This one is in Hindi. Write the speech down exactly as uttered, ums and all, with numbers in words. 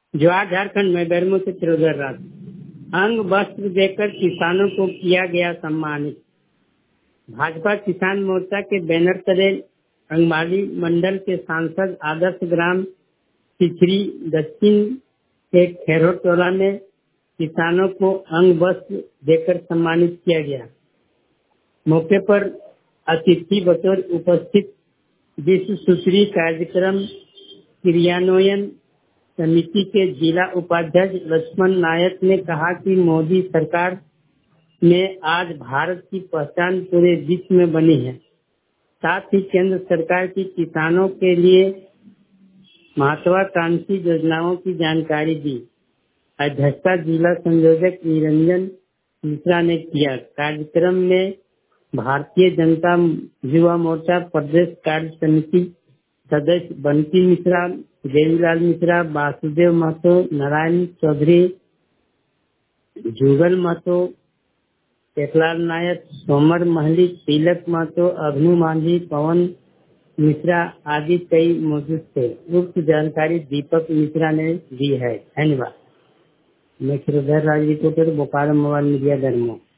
जवाहर झारखंड में गर्मियों से त्रियोदर रात अंग वस्त्र देकर किसानों को किया गया सम्मानित। भाजपा किसान मोर्चा के बैनर तले अंगमाली मंडल के सांसद आदर्श ग्राम सिचरी दक्षिण के खेरो टोला में किसानों को अंग वस्त्र देकर सम्मानित किया गया। मौके पर अतिथि बतौर उपस्थित विश्व सुश्री कार्यक्रम क्रियान्वयन समिति के जिला उपाध्यक्ष लक्ष्मण नायक ने कहा कि मोदी सरकार में आज भारत की पहचान पूरे विश्व में बनी है। साथ ही केंद्र सरकार की किसानों के लिए महत्वाकांक्षी योजनाओं की जानकारी दी। अध्यक्षता जिला संयोजक निरंजन मिश्रा ने किया। कार्यक्रम में भारतीय जनता युवा मोर्चा प्रदेश कार्य समिति सदस्य बंटी मिश्रा, देवीलाल मिश्रा, वासुदेव महतो, नारायण चौधरी, जुगल महतो, टेकलाल नायक, सोमर महली, तिलक महतो, अभनु मांझी, पवन मिश्रा आदि कई मौजूद थे। उक्त जानकारी दीपक मिश्रा ने दी है। धन्यवाद। मैं Kshirodhar Raj reporter, Bokaro mobile media दरमो।